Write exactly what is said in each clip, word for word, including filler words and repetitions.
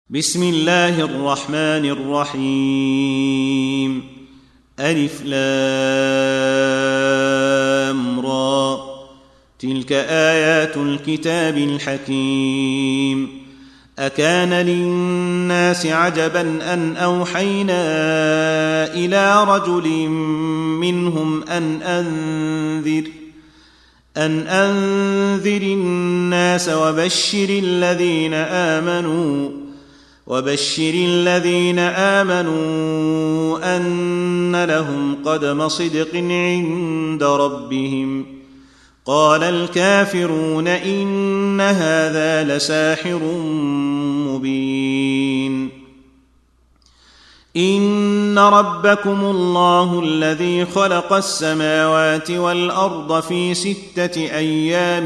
بسم الله الرحمن الرحيم. ألف لام را، تلك آيات الكتاب الحكيم. أكان للناس عجبا أن أوحينا إلى رجل منهم أن أنذر أن أنذر الناس وبشر الذين آمنوا وبشر الذين آمنوا أن لهم قدم صدق عند ربهم. قال الكافرون إن هذا لساحر مبين. إن ربكم الله الذي خلق السماوات والأرض في ستة أيام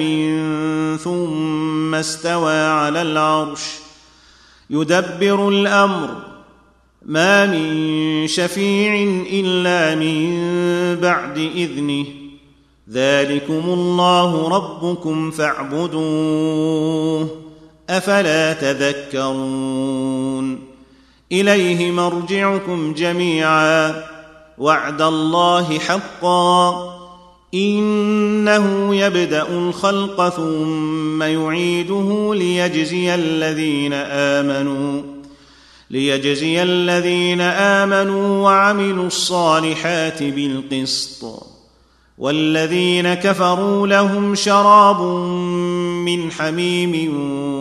ثم استوى على العرش يدبر الأمر، ما من شفيع إلا من بعد إذنه، ذلكم الله ربكم فاعبدوه، أفلا تذكرون. إليه مرجعكم جميعا، وعد الله حقا، إنه يبدأ الخلق ثم يعيده ليجزي الذين آمنوا ليجزي الذين آمنوا وعملوا الصالحات بالقسط، والذين كفروا لهم شراب من حميم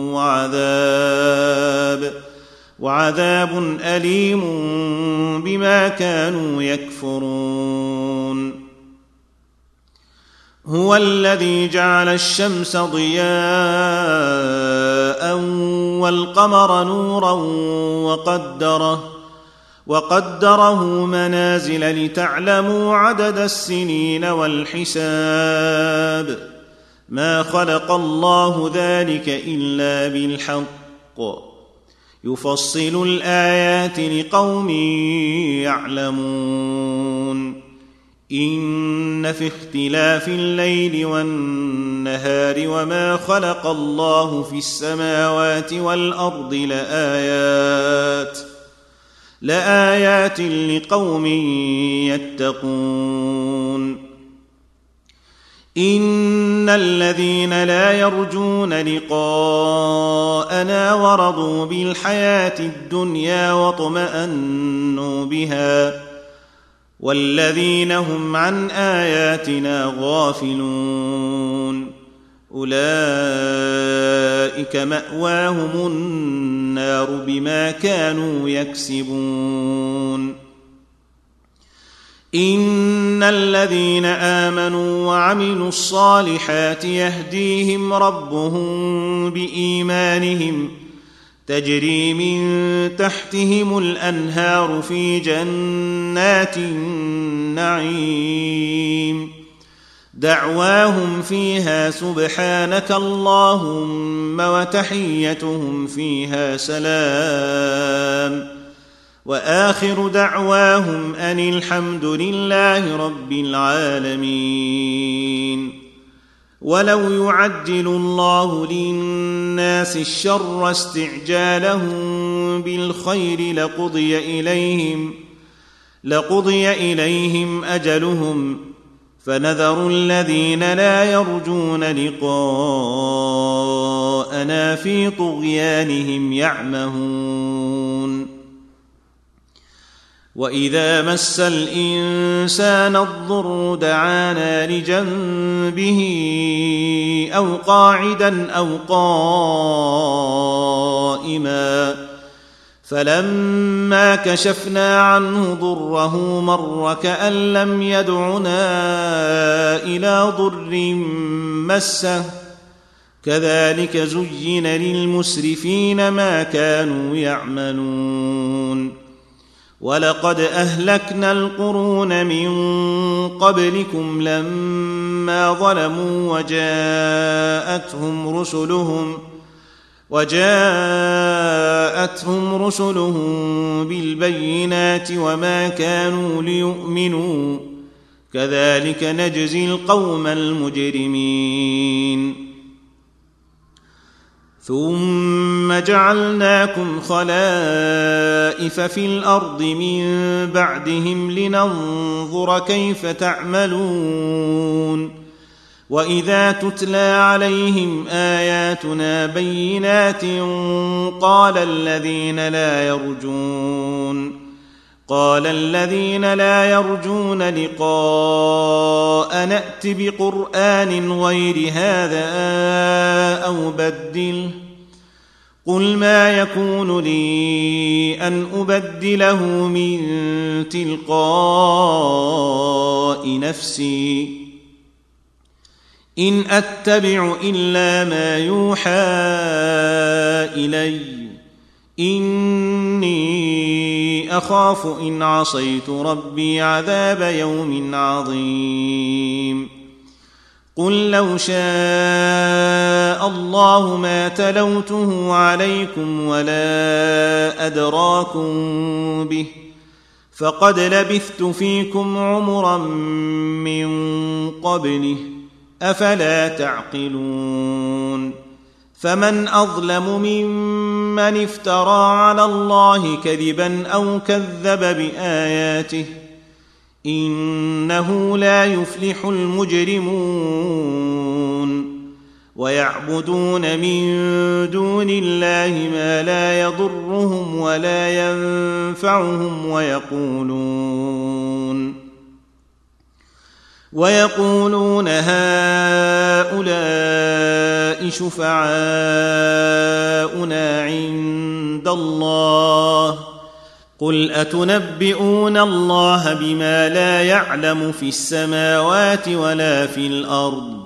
وعذاب وعذاب أليم بما كانوا يكفرون. هو الذي جعل الشمس ضياء والقمر نورا وقدره وقدره منازل لتعلموا عدد السنين والحساب، ما خلق الله ذلك إلا بالحق، يفصل الآيات لقوم يعلمون. إن في اختلاف الليل والنهار وما خلق الله في السماوات والأرض لآيات لآيات لقوم يتقون. إن الذين لا يرجون لقاءنا ورضوا بالحياة الدنيا واطمأنوا بها، والذين هم عن آياتنا غافلون، أولئك مأواهم النار بما كانوا يكسبون. إن الذين آمنوا وعملوا الصالحات يهديهم ربهم بإيمانهم، تجري من تحتهم الأنهار في جنات النعيم، دعواهم فيها سبحانك اللهم وتحيتهم فيها سلام، وآخر دعواهم أن الحمد لله رب العالمين. ولو يعجل الله للناس الشر استعجالهم بالخير لقضي إليهم لقضي إليهم أجلهم، فنذر الذين لا يرجون لقاءنا في طغيانهم يعمهون. وإذا مس الإنسان الضر دعانا لجنبه أو قاعدا أو قائما، فلما كشفنا عنه ضره مر كأن لم يدعنا إلى ضر مسه، كذلك زين للمسرفين ما كانوا يعملون. ولقد أهلكنا القرون من قبلكم لما ظلموا وجاءتهم رسلهم وجاءتهم رسلهم بالبينات وما كانوا ليؤمنوا، كذلك نجزي القوم المجرمين. ثم جعلناكم خلائف في الأرض من بعدهم لننظر كيف تعملون وإذا تتلى عليهم آياتنا بينات قال الذين لا يرجون قال الذين لا يرجون لقاء نأت بقرآن غير هذا أو بدله قل ما يكون لي أن أبدله من تلقاء نفسي إن أتبع إلا ما يوحى إلي إني أخاف إن عصيت ربي عذاب يوم عظيم قل لو شاء الله ما تلوته عليكم ولا أدراكم به فقد لبثت فيكم عمرا من قبله أفلا تعقلون فمن أظلم ممن افترى على الله كذبا أو كذب بآياته إنه لا يفلح المجرمون ويعبدون من دون الله ما لا يضرهم ولا ينفعهم ويقولون ويقولون هؤلاء شفعاؤنا عند الله قل أتنبئون الله بما لا يعلم في السماوات ولا في الأرض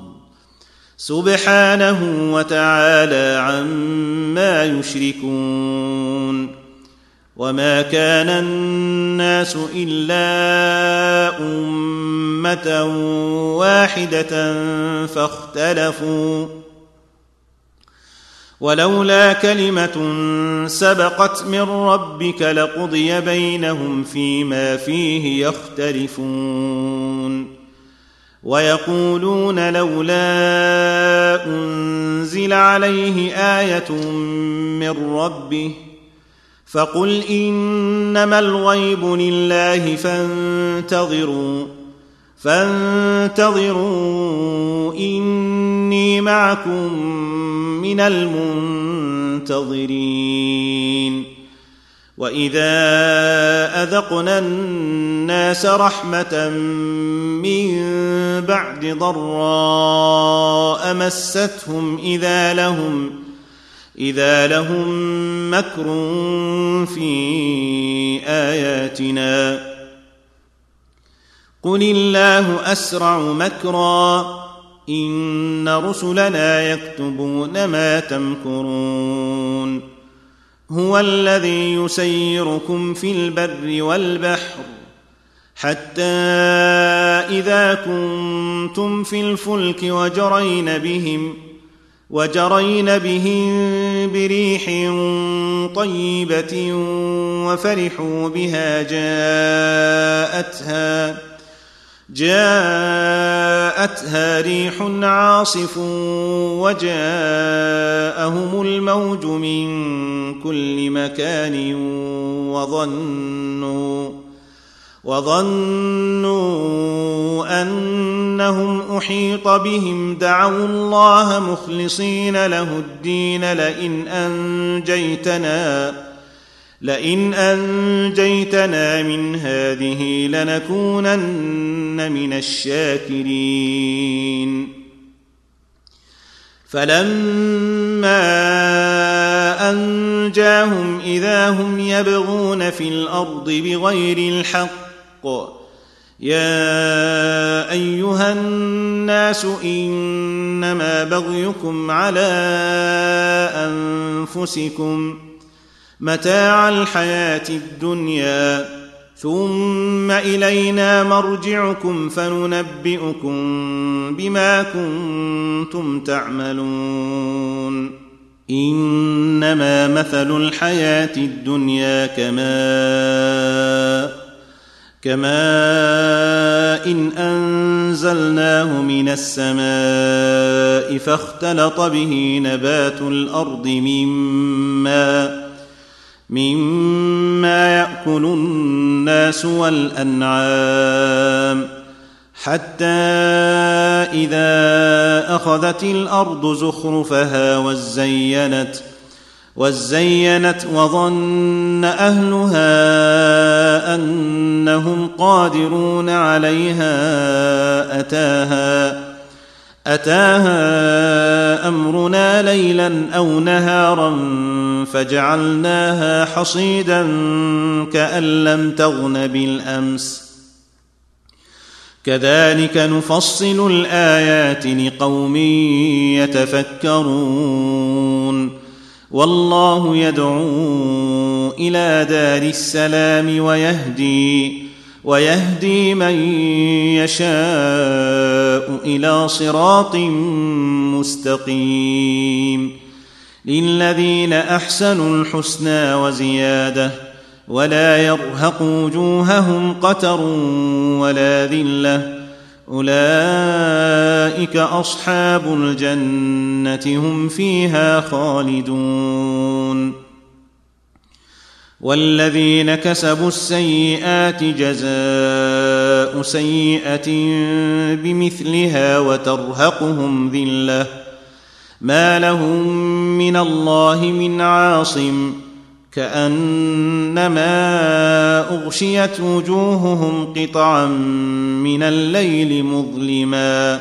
سبحانه وتعالى عما يشركون وما كان الناس إلا أمة واحدة فاختلفوا ولولا كلمة سبقت من ربك لقضي بينهم فيما فيه يختلفون ويقولون لولا أنزل عليه آية من ربه فقل إنما الغيب لله فانتظروا فانتظروا إني معكم من المنتظرين وإذا أذقنا الناس رحمة من بعد ضراء مستهم إذا لهم إذا لهم مكر في آياتنا قل الله أسرع مكرا إن رسلنا يكتبون ما تمكرون هو الذي يسيركم في البر والبحر حتى إذا كنتم في الفلك وجرين بهم وجرين بهم بريح طيبة وفرحوا بها جاءتها جاءتها ريح عاصف وجاءهم الموج من كل مكان وظنوا وظنوا أنهم أحيط بهم دعوا الله مخلصين له الدين لئن أنجيتنا لئن أنجيتنا من هذه لنكونن من الشاكرين فلما أنجاهم إذا هم يبغون في الأرض بغير الحق يا أيها الناس إنما بغيكم على أنفسكم متاع الحياة الدنيا ثم إلينا مرجعكم فننبئكم بما كنتم تعملون إنما مثل الحياة الدنيا كماء كماء إن أنزلناه من السماء فاختلط به نبات الأرض مما مما يأكل الناس والأنعام حتى إذا أخذت الأرض زخرفها وزينت وزينت وظن أهلها أنهم قادرون عليها أتاها أتاها أمرنا ليلا أو نهارا فجعلناها حصيدا كأن لم تغن بالأمس كذلك نفصل الآيات لقوم يتفكرون والله يدعو إلى دار السلام ويهدي ويهدي من يشاء إلى صراط مستقيم للذين أحسنوا الحسنى وزيادة ولا يرهق وجوههم قتر ولا ذلة أولئك أصحاب الجنة هم فيها خالدون والذين كسبوا السيئات جزاء سيئة بمثلها وترهقهم ذلة ما لهم من الله من عاصم كأنما أغشيت وجوههم قطعا من الليل مظلما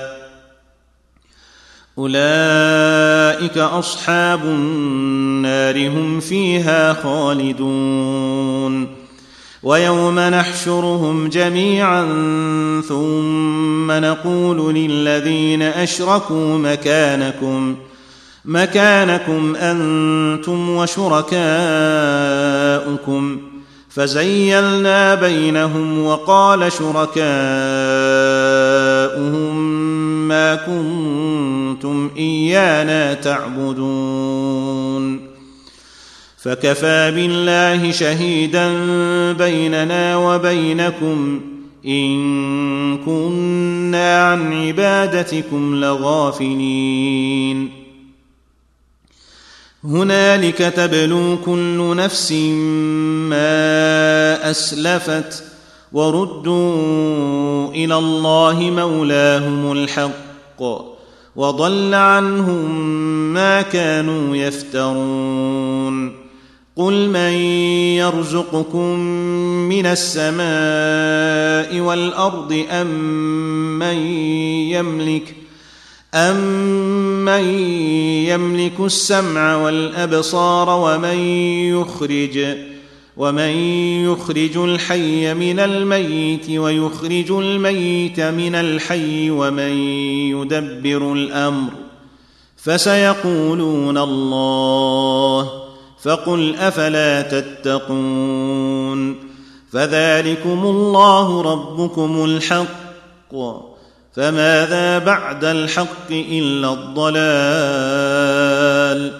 أولئك أصحاب النار هم فيها خالدون ويوم نحشرهم جميعا ثم نقول للذين أشركوا مكانكم مكانكم أنتم وشركاؤكم فزيلنا بينهم وقال شركاؤهم ما كنتم إيانا تعبدون فكفى بالله شهيدا بيننا وبينكم إن كنا عن عبادتكم لغافلين هنالك تبلو كل نفس ما أسلفت وردوا إلى الله مولاهم الحق وضل عنهم ما كانوا يفترون قل من يرزقكم من السماء والأرض أم من يملك أَمَّن يَمْلِكُ السَّمْعَ وَالْأَبْصَارَ وَمَن يُخْرِجُ وَمَن يُخْرِجُ الْحَيَّ مِنَ الْمَيِّتِ وَيُخْرِجُ الْمَيِّتَ مِنَ الْحَيِّ وَمَن يُدَبِّرُ الْأَمْرَ فَسَيَقُولُونَ اللَّهُ فَقُلْ أَفَلَا تَتَّقُونَ فَذَلِكُمُ اللَّهُ رَبُّكُمُ الْحَقُّ فماذا بعد الحق إلا الضلال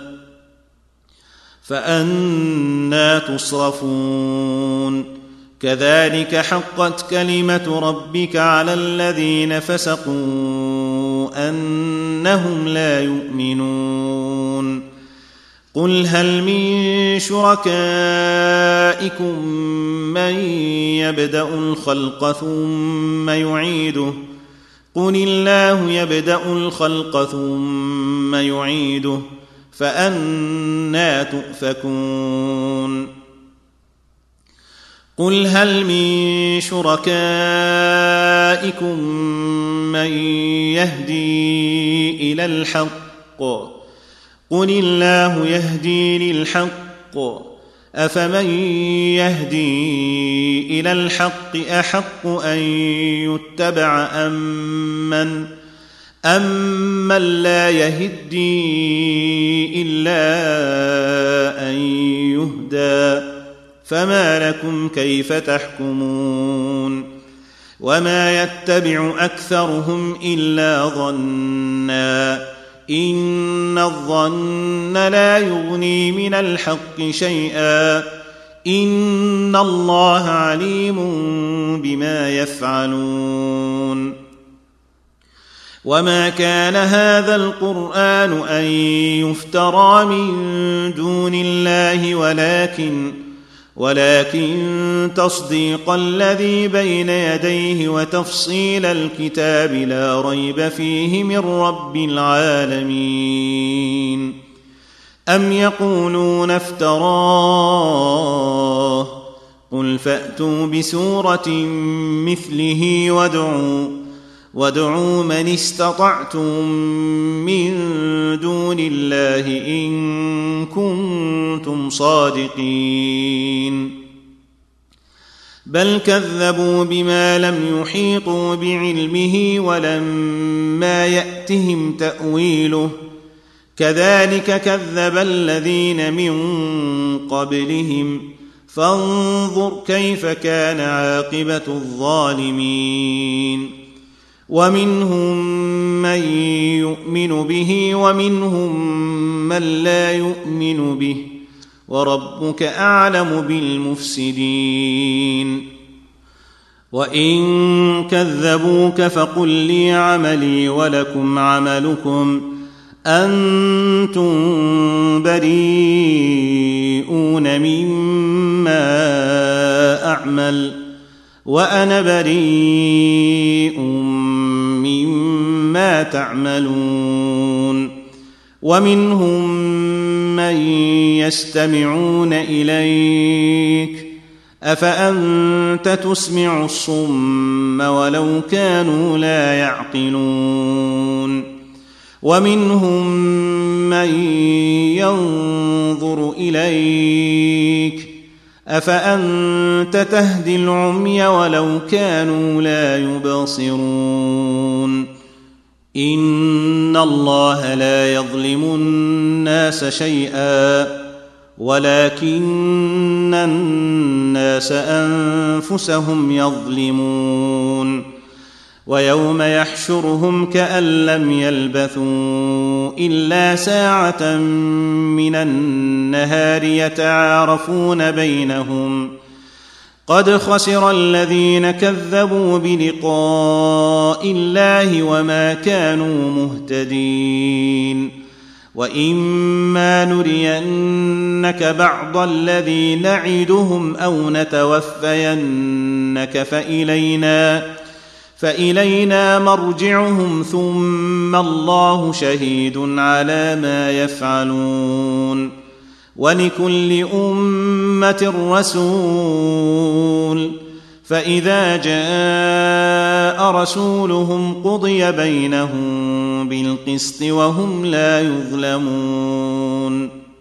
فأنى تصرفون كذلك حقت كلمة ربك على الذين فسقوا أنهم لا يؤمنون قل هل من شركائكم من يبدأ الخلق ثم يعيده قل الله يبدأ الخلق ثم يعيده فأنى تؤفكون قل هل من شركائكم من يهدي إلى الحق قل الله يهدي للحق أفمن يهدي إلى الحق أحق أن يتبع أمن أمن لا يهدي إلا أن يهدى فما لكم كيف تحكمون وما يتبع أكثرهم إلا ظنّا إن الظن لا يغني من الحق شيئا إن الله عليم بما يفعلون. وما كان هذا القرآن أن يفترى من دون الله ولكن ولكن تصديق الذي بين يديه وتفصيل الكتاب لا ريب فيه من رب العالمين. أم يقولون افتراه قل فأتوا بسورة مثله وادعوا وادعوا من استطعتم من دون الله إن كنتم صادقين. بل كذبوا بما لم يحيطوا بعلمه ولما يأتهم تأويله كذلك كذب الذين من قبلهم فانظر كيف كان عاقبة الظالمين. ومنهم من يؤمن به ومنهم من لا يؤمن به وربك أعلم بالمفسدين. وإن كذبوك فقل لي عملي ولكم عملكم أنتم بريئون مما أعمل وأنا بريء مما تعملون. ومنهم من يستمعون إليك أفأنت تسمع الصم ولو كانوا لا يعقلون. ومنهم من ينظر إليك أفأنت تهدي العمي ولو كانوا لا يبصرون. إن الله لا يظلم الناس شيئا ولكن الناس أنفسهم يظلمون. ويوم يحشرهم كأن لم يلبثوا إلا ساعة من النهار يتعارفون بينهم قد خسر الذين كذبوا بلقاء الله وما كانوا مهتدين. وإما نرينك بعض الذي نعدهم أو نتوفينك فإلينا فإلينا مرجعهم ثم الله شهيد على ما يفعلون. ولكل أمة رسول فإذا جاء رسولهم قضي بينهم بالقسط وهم لا يظلمون.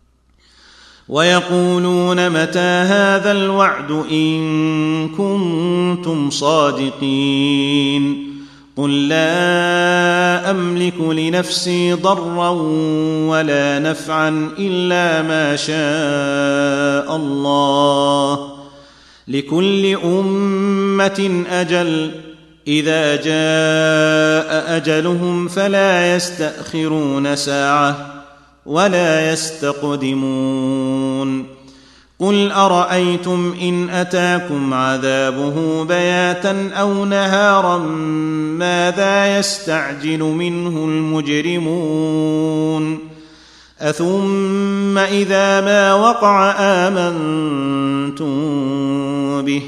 ويقولون متى هذا الوعد إن كنتم صادقين. قل لا أملك لنفسي ضرا ولا نفعا إلا ما شاء الله لكل أمة أجل إذا جاء أجلهم فلا يستأخرون ساعة ولا يستقدمون. قل أرأيتم إن أتاكم عذابه بياتا أو نهارا ماذا يستعجل منه المجرمون. أثم إذا ما وقع آمنتم به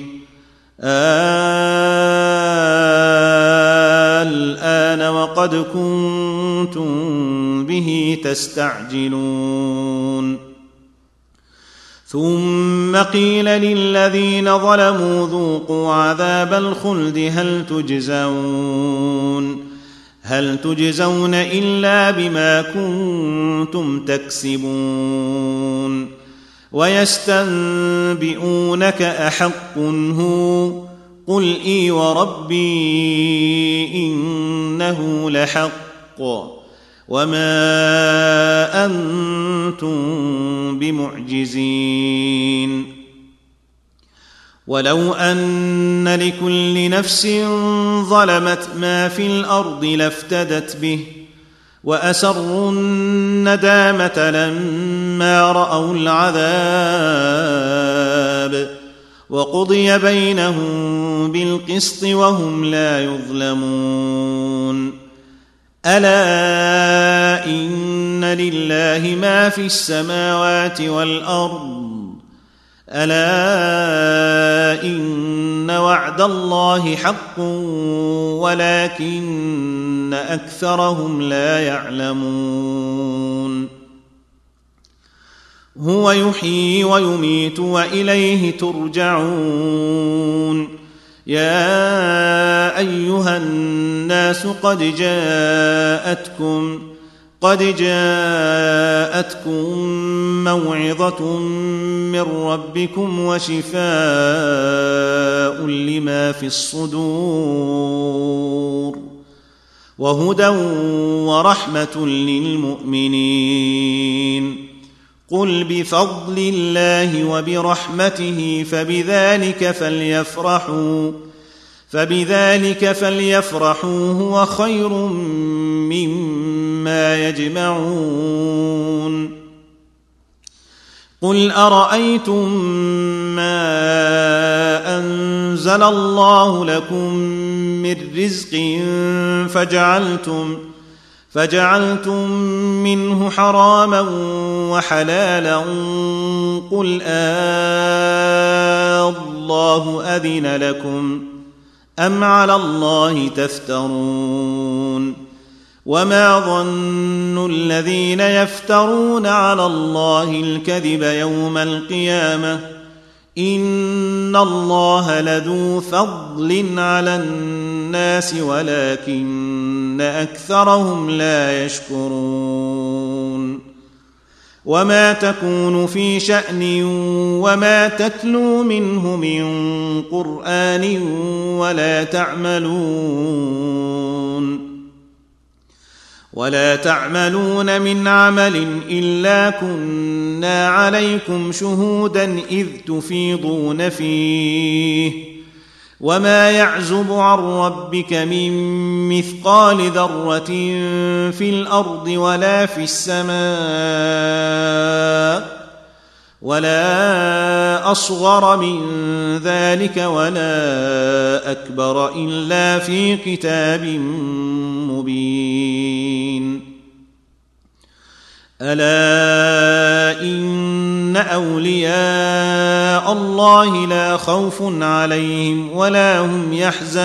الآن وقد كنتم به تستعجلون. ثم قيل للذين ظلموا ذوقوا عذاب الخلد هل تجزون هل تجزون إلا بما كنتم تكسبون. ويستنبئونك أحق هو قل إي وربي إنه لحق وما أنتم بمعجزين. ولو أن لكل نفس ظلمت ما في الأرض لافتدت به وأسروا الندامة لما رأوا العذاب وقضي بينهم بالقسط وهم لا يظلمون ألا إن لله ما في السماوات والأرض ألا إن وعد الله حق ولكن أكثرهم لا يعلمون هو يحيي ويميت وإليه ترجعون يا أيها الناس قد جاءتكم قد جاءتكم موعظة من ربكم وشفاء لما في الصدور وهدى ورحمة للمؤمنين قل بفضل الله وبرحمته فبذلك فليفرحوا فبذلك فليفرحوا هو خير مما يجمعون قل أرأيتم ما أنزل الله لكم من رزق فجعلتم فجعلتم منه حراما وحلالا قل آه الله أذن لكم أم على الله تفترون وما ظن الذين يفترون على الله الكذب يوم القيامة إن الله لذو فضل على الناس ولكن أكثرهم لا يشكرون وما تكون في شأن وما تتلو منه من قرآن ولا تعملون ولا تعملون من عمل إلا كنا عليكم شهودا إذ تفيضون فيه وما يعزب عن ربك من مثقال ذرة في الأرض ولا في السماء ولا أصغر من ذلك ولا أكبر إلا في كتاب مبين ألا إن أولياء الله لا خوف عليهم ولا هم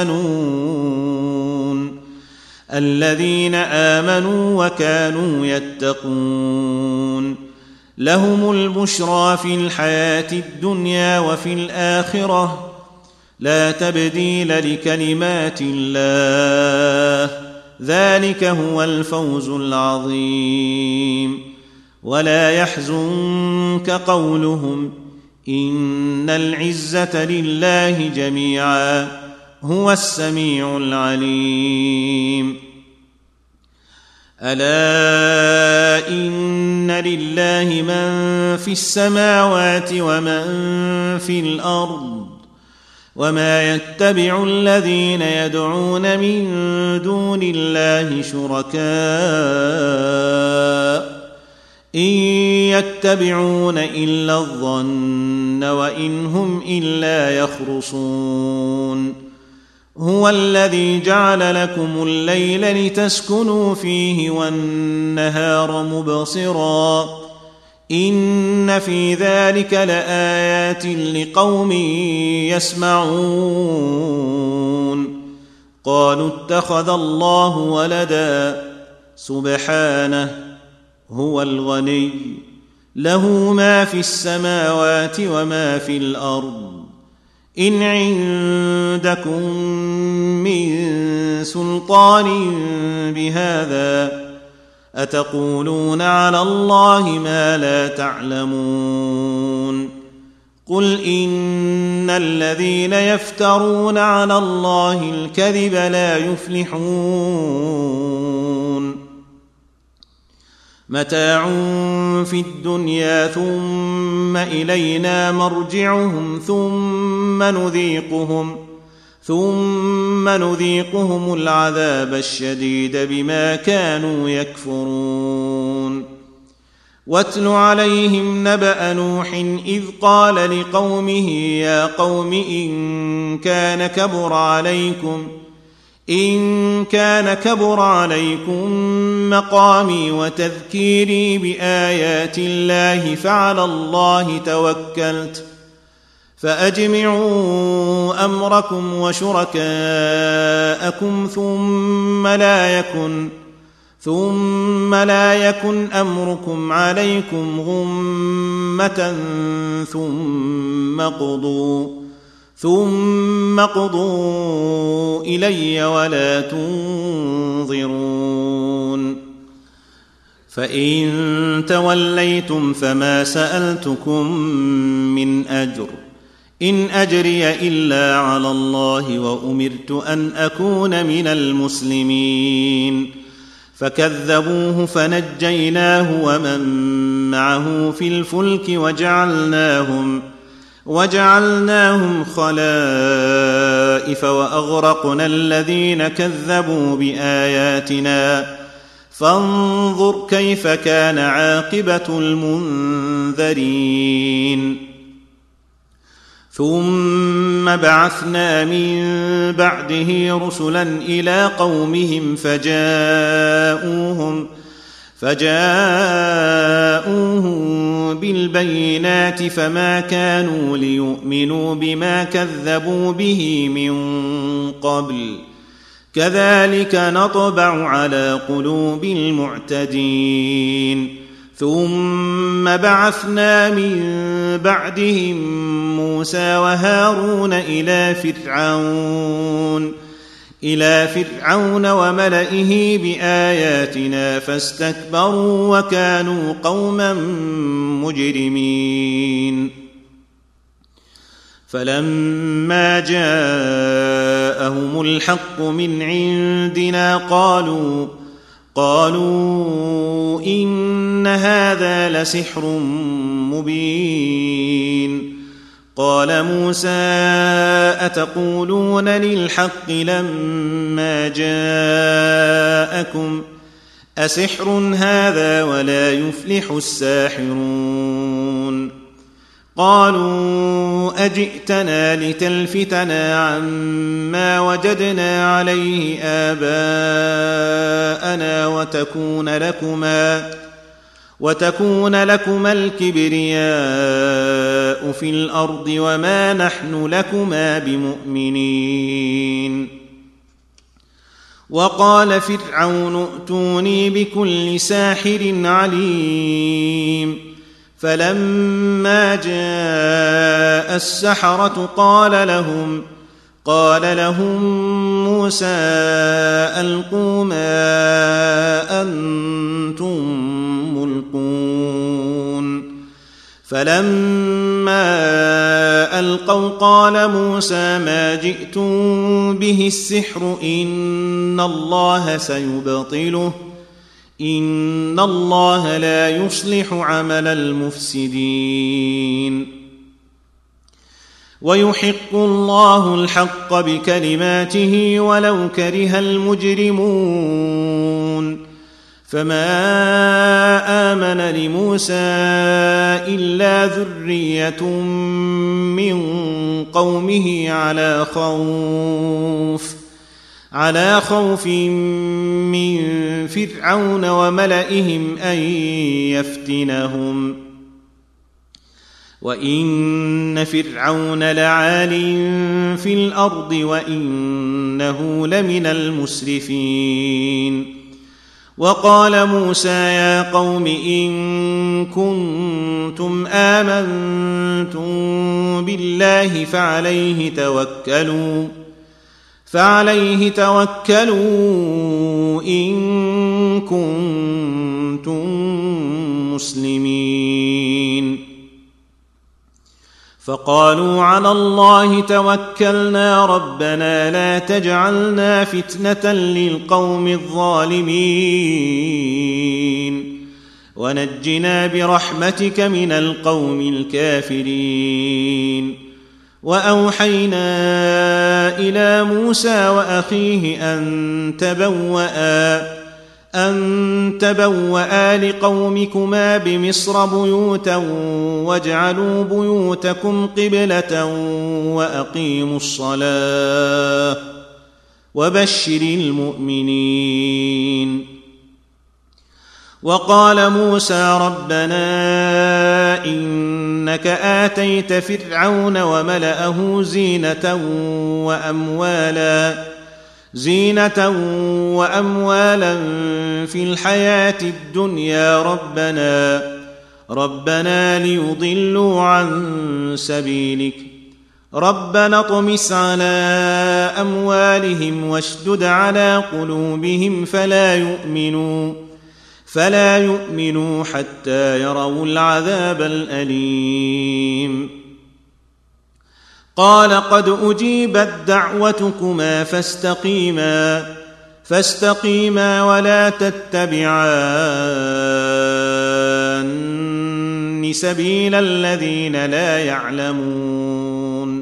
يحزنون الذين آمنوا وكانوا يتقون لهم البشرى في الحياة الدنيا وفي الآخرة لا تبديل لكلمات الله ذلك هو الفوز العظيم ولا يحزنك قولهم إن العزة لله جميعا هو السميع العليم ألا إن لله من في السماوات ومن في الأرض وما يتبع الذين يدعون من دون الله شركاء إن يتبعون إلا الظن وإن هم إلا يخرصون هو الذي جعل لكم الليل لتسكنوا فيه والنهار مبصرا إن في ذلك لآيات لقوم يسمعون قالوا اتخذ الله ولدا سبحانه هو الغني له ما في السماوات وما في الأرض إن عندكم من سلطان بهذا أتقولون على الله ما لا تعلمون قل إن الذين يفترون على الله الكذب لا يفلحون متاع في الدنيا ثم إلينا مرجعهم ثم نذيقهم ثم نذيقهم العذاب الشديد بما كانوا يكفرون واتل عليهم نبأ نوح إذ قال لقومه يا قوم إن كان كبر عليكم إن كان كبر عليكم مقامي وتذكيري بآيات الله فعلى الله توكلت فأجمعوا أمركم وشركاءكم ثم لا يكن ثم لا يكن أمركم عليكم غمة ثم قضوا ثم قضوا إلي ولا تنظرون فإن توليتم فما سألتكم من أجر إن أجري إلا على الله وأمرت أن أكون من المسلمين فكذبوه فنجيناه ومن معه في الفلك وجعلناهم وجعلناهم خلائف وأغرقنا الذين كذبوا بآياتنا فانظر كيف كان عاقبة المنذرين ثم بعثنا من بعده رسلا إلى قومهم فجاءوهم فجاءوهم بالبينات فما كانوا ليؤمنوا بما كذبوا به من قبل كذلك نطبع على قلوب المعتدين ثم بعثنا من بعدهم موسى وهارون إلى فرعون إلى فرعون وملئه بآياتنا فاستكبروا وكانوا قوما مجرمين فلما جاءهم الحق من عندنا قالوا قالوا إن هذا لسحر مبين قال موسى أتقولون للحق لما جاءكم أسحر هذا ولا يفلح الساحرون قالوا أجئتنا لتلفتنا عما وجدنا عليه آباءنا وتكون لكما وتكون لكما الكبرياء في الأرض وما نحن لكما بمؤمنين وقال فرعون ائتوني بكل ساحر عليم فلما جاء السحرة قال لهم قال لهم موسى ألقوا ما أنتم ملقون فلما ألقوا قال موسى ما جئتم به السحر إن الله سيبطله إن الله لا يصلح عمل المفسدين ويحق الله الحق بكلماته ولو كره المجرمون فما آمن لموسى إلا ذرية من قومه على خوف على خوف من فرعون وملئهم أن يفتنهم وإن فرعون لعال في الأرض وإنه لمن المسرفين وقال موسى يا قوم إن كنتم آمنتم بالله فعليه توكلوا فعليه توكلوا إن كنتم مسلمين فقالوا على الله توكلنا ربنا لا تجعلنا فتنة للقوم الظالمين ونجنا برحمتك من القوم الكافرين وأوحينا إلى موسى وأخيه أن تبوأ أن تبوأ لقومكما بمصر بيوتا واجعلوا بيوتكم قبلة وأقيموا الصلاة وبشر المؤمنين. وقال موسى ربنا إنك آتيت فرعون وملأه زينة وأموالا زينة وأموالا في الحياة الدنيا ربنا ربنا ليضلوا عن سبيلك ربنا اطمس على أموالهم واشدد على قلوبهم فلا يؤمنوا فلا يؤمنوا حتى يروا العذاب الأليم. قال قد أجيبت دعوتكما فاستقيما فاستقيما ولا تتبعان سبيل الذين لا يعلمون.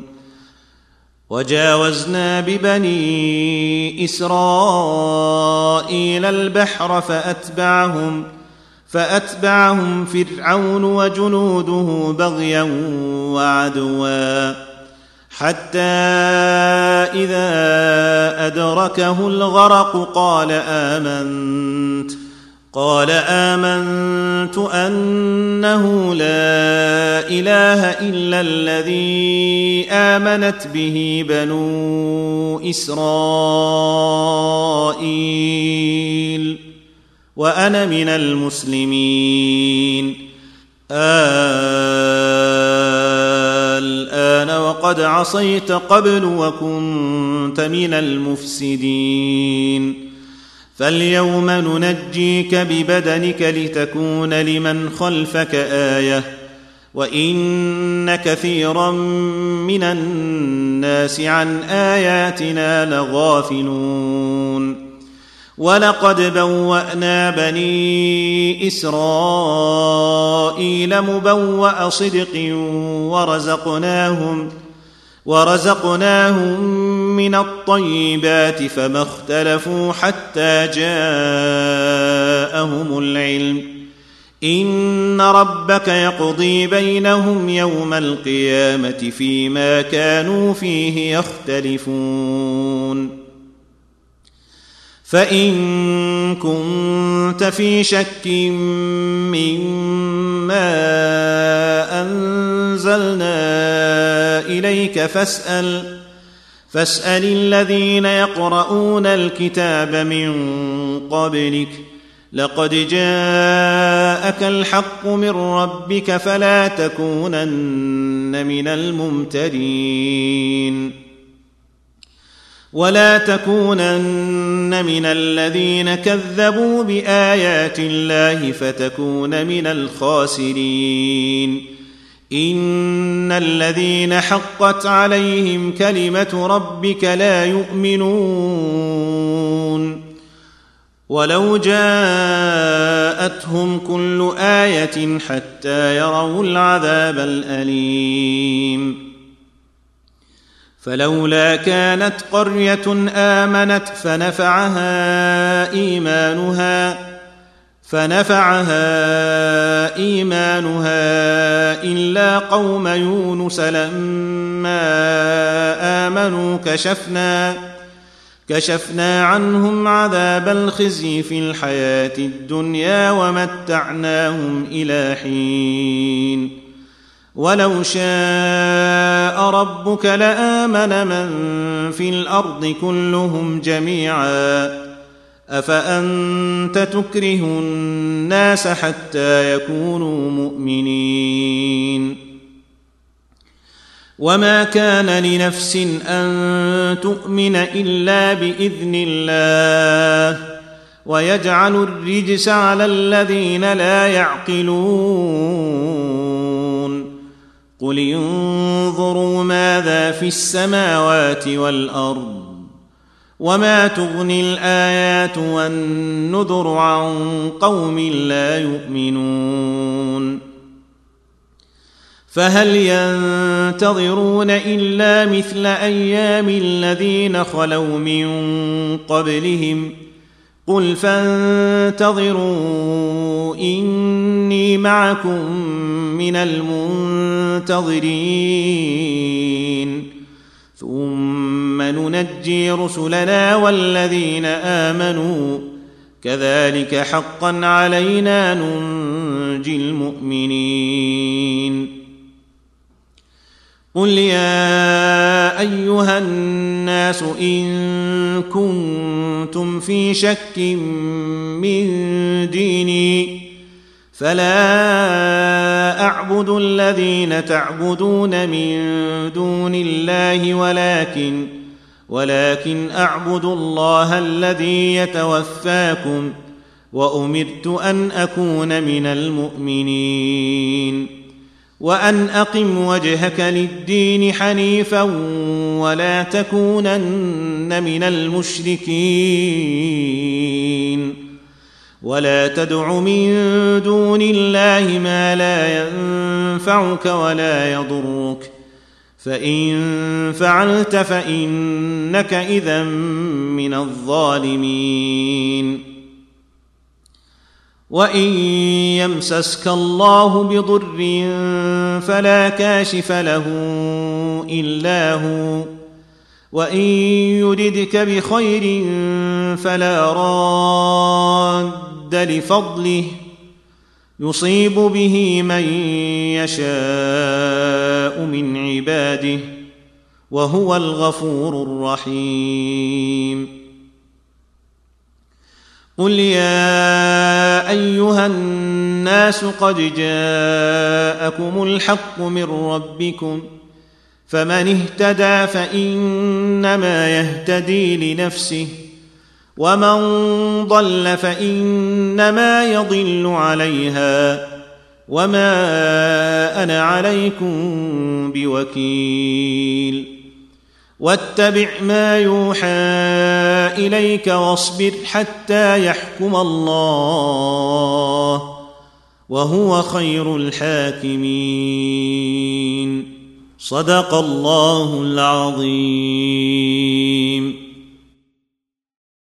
وجاوزنا ببني إسرائيل البحر فأتبعهم فأتبعهم فرعون وجنوده بغيا وعدوا حتى إذا أدركه الغرق قال آمنت قال آمنت أنه لا إله إلا الذي آمنت به بنو إسرائيل وأنا من المسلمين. الآن وقد عصيت قبل وكنت من المفسدين فاليوم ننجيك ببدنك لتكون لمن خلفك آية وإن كثيرا من الناس عن آياتنا لغافلون. ولقد بوأنا بني إسرائيل مبوأ صدق ورزقناهم ورزقناهم من الطيبات فما اختلفوا حتى جاءهم العلم إن ربك يقضي بينهم يوم القيامة فيما كانوا فيه يختلفون. فإن كنت في شك مما أنزلنا إليك فاسأل فاسأل الذين يقرؤون الكتاب من قبلك لقد جاءك الحق من ربك فلا تكونن من الممترين ولا تكونن من الذين كذبوا بآيات الله فتكون من الخاسرين. إن الذين حقت عليهم كلمة ربك لا يؤمنون ولو جاءتهم كل آية حتى يروا العذاب الأليم. فلولا كانت قرية آمنت فنفعها إيمانها فنفعها إيمانها إلا قوم يونس لما آمنوا كشفنا كشفنا عنهم عذاب الخزي في الحياة الدنيا ومتعناهم إلى حين. ولو شاء ربك لآمن من في الأرض كلهم جميعا أفأنت تكره الناس حتى يكونوا مؤمنين. وما كان لنفس أن تؤمن إلا بإذن الله ويجعل الرجس على الذين لا يعقلون. قل انظروا ماذا في السماوات والأرض وما تغني الآيات والنذر عن قوم لا يؤمنون. فهل ينتظرون إلا مثل أيام الذين خلوا من قبلهم قل فانتظروا إني معكم من المنتظرين ثم ننجي رسلنا والذين آمنوا كذلك حقا علينا ننجي المؤمنين قل يا أيها الناس إن كنتم في شك من ديني فلا أعبد الذين تعبدون من دون الله ولكن ولكن أعبد الله الذي يتوفاكم وأمرت أن أكون من المؤمنين وأن أقم وجهك للدين حنيفا ولا تكونن من المشركين ولا تدع من دون الله ما لا ينفعك ولا يضرك فإن فعلت فإنك إذا من الظالمين وإن يمسسك الله بضر فلا كاشف له إلا هو وإن يردك بخير فلا راد لفضله يصيب به من يشاء من عباده وهو الغفور الرحيم قل يا أيها الناس قد جاءكم الحق من ربكم فمن اهتدى فإنما يهتدي لنفسه ومن ضل فإنما يضل عليها وما أنا عليكم بوكيل واتبع ما يوحى إليك واصبر حتى يحكم الله وهو خير الحاكمين صدق الله العظيم.